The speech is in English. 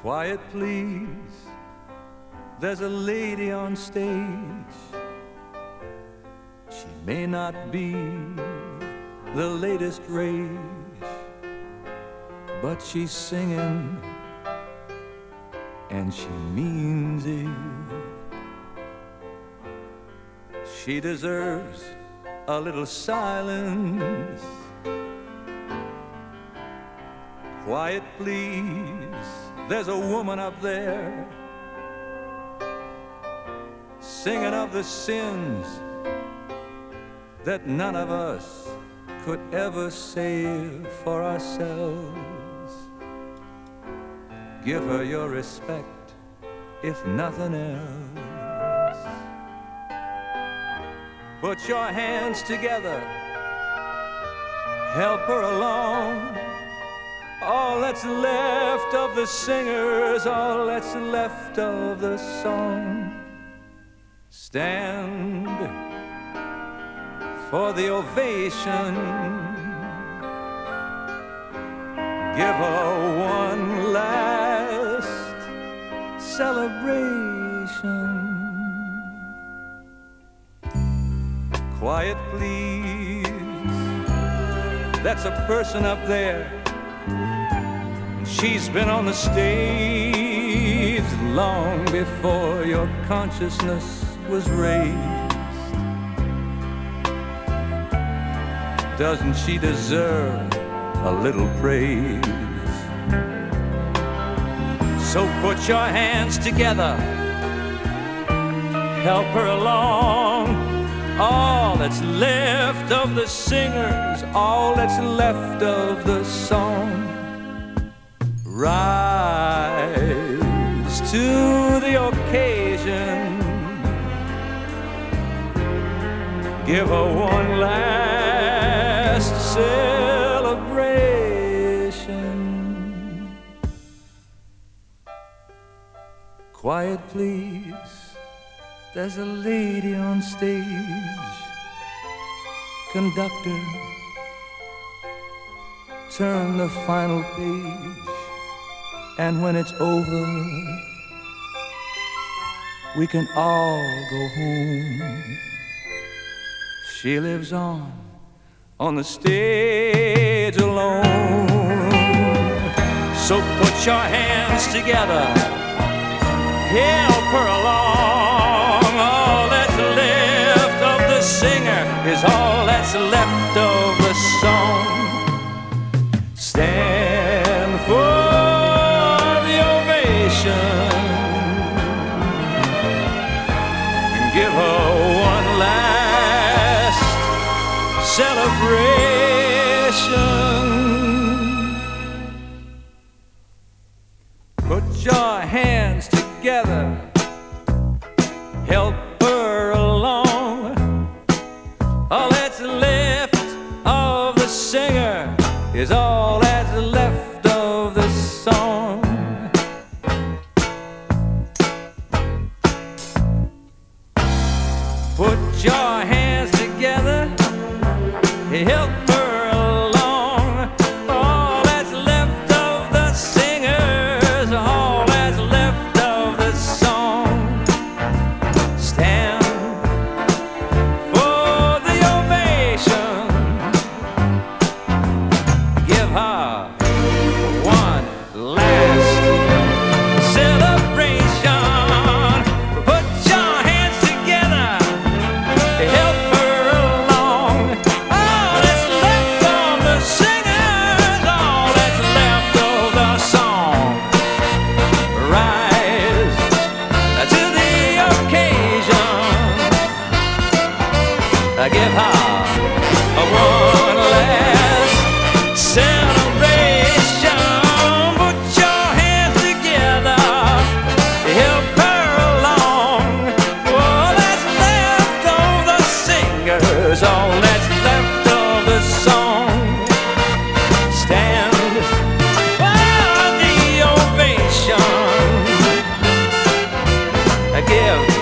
Quiet, please. There's a lady on stage. She may not be the latest rage, but she's singing and she means it. She deserves a little silence. Quiet, please. There's a woman up there singing of the sins that none of us could ever save for ourselves. Give her your respect, if nothing else. Put your hands together, help her along. All that's left of the singers, all that's left of the song. Stand for the ovation. Give her one last celebration. Quiet, please. That's a person up there. She's been on the stage long before your consciousness was raised. Doesn't she deserve a little praise? So put your hands together, help her along. All that's left of the singers, all that's left of the song. Rise to the occasion. Give her one last celebration. Quiet, please. There's a lady on stage. Conductor, turn the final page. And when it's over, we can all go home. She lives on the stage alone. So put your hands together, help her along. All that's left of the singer is all that's left of the song. Stand for and give her one last celebration. Put your hands together, help her along. All that's left of the singer is all that's left of the song. Put your hands together, help her along. All that's left of the singers, all that's left of the song. Stand for the ovation. Give her one last celebration. Put your hands together, help her along. All that's left of the singers, all that's left of the song. Rise to the occasion. Give her one last celebration. Put your hands together, help her along. All that's left of the singers, all that's left of the song. Stand for the ovation. Give